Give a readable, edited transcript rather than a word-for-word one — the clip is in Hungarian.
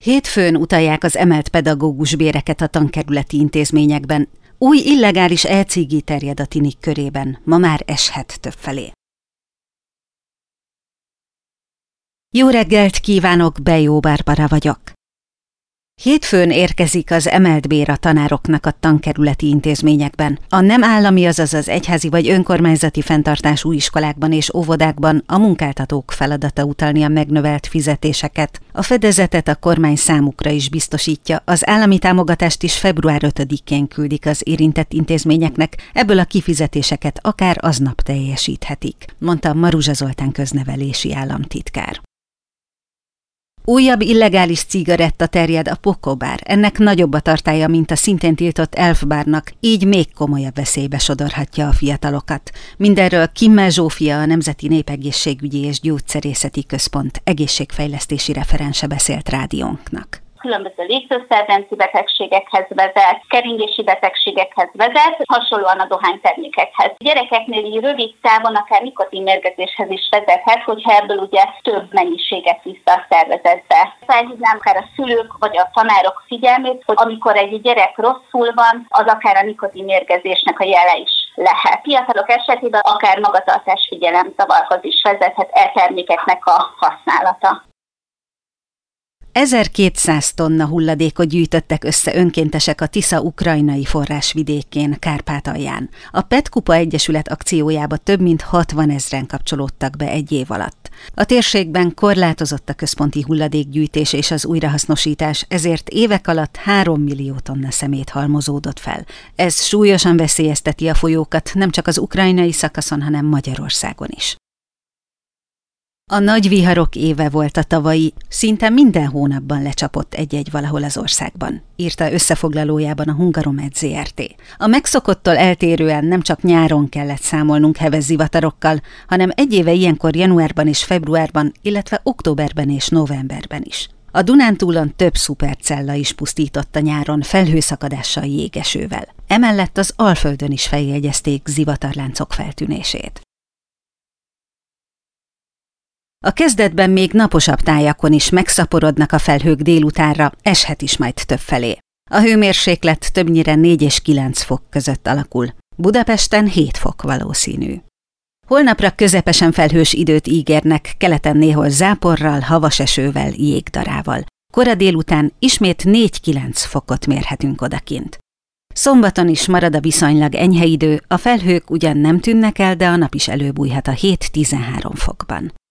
Hétfőn utalják az emelt pedagógus béreket a tankerületi intézményekben. Új illegális e-cigi terjed a tinik körében, ma már eshet többfelé. Jó reggelt kívánok, Bejó Bárbara vagyok. Hétfőn érkezik az emelt bér a tanároknak a tankerületi intézményekben. A nem állami, azaz az egyházi vagy önkormányzati fenntartású iskolákban és óvodákban a munkáltatók feladata utalni a megnövelt fizetéseket. A fedezetet a kormány számukra is biztosítja, az állami támogatást is február 5-én küldik az érintett intézményeknek, ebből a kifizetéseket akár aznap teljesíthetik, mondta Maruzsa Zoltán köznevelési államtitkár. Újabb illegális cigaretta terjed a Pokóbár. Ennek nagyobb a tartálya, mint a szintén tiltott Elfbárnak, így még komolyabb veszélybe sodorhatja a fiatalokat. Mindenről Kimmel Zsófia, a Nemzeti Népegészségügyi és Gyógyszerészeti Központ egészségfejlesztési referense beszélt rádiónknak. Különböző légzőszerrendszi betegségekhez vezet, keringési betegségekhez vezet, hasonlóan a dohánytermékekhez. A gyerekeknél így rövid távon akár nikotinmérgezéshez is vezethet, hogyha ebből ugye több mennyiséget visz a szervezetbe. Felhívnám akár a szülők vagy a tanárok figyelmét, hogy amikor egy gyerek rosszul van, az akár a nikotinmérgezésnek a jele is lehet. Fiatalok esetében akár magatartás figyelemzavarhoz is vezethet e-termékeknek a használata. 1200 tonna hulladékot gyűjtöttek össze önkéntesek a Tisza ukrajnai forrásvidékén, Kárpátalján. A PET Kupa Egyesület akciójába több mint 60 000-en kapcsolódtak be egy év alatt. A térségben korlátozott a központi hulladékgyűjtés és az újrahasznosítás, ezért évek alatt 3 millió tonna szemét halmozódott fel. Ez súlyosan veszélyezteti a folyókat nem csak az ukrajnai szakaszon, hanem Magyarországon is. A nagy viharok éve volt a tavalyi, szinte minden hónapban lecsapott egy-egy valahol az országban, írta összefoglalójában a Hungaromed Zrt. A megszokottól eltérően nem csak nyáron kellett számolnunk heves zivatarokkal, hanem egy éve ilyenkor januárban és februárban, illetve októberben és novemberben is. A Dunántúlon több szupercella is pusztított a nyáron felhőszakadással, jégesővel. Emellett az Alföldön is feljegyezték zivatarláncok feltűnését. A kezdetben még naposabb tájakon is megszaporodnak a felhők délutánra, eshet is majd többfelé. A hőmérséklet többnyire 4 és 9 fok között alakul. Budapesten 7 fok valószínű. Holnapra közepesen felhős időt ígérnek, keleten néhol záporral, havas esővel, jégdarával. Kora délután ismét 4-9 fokot mérhetünk odakint. Szombaton is marad a viszonylag enyhe idő, a felhők ugyan nem tűnnek el, de a nap is előbújhat a 7-13 fokban.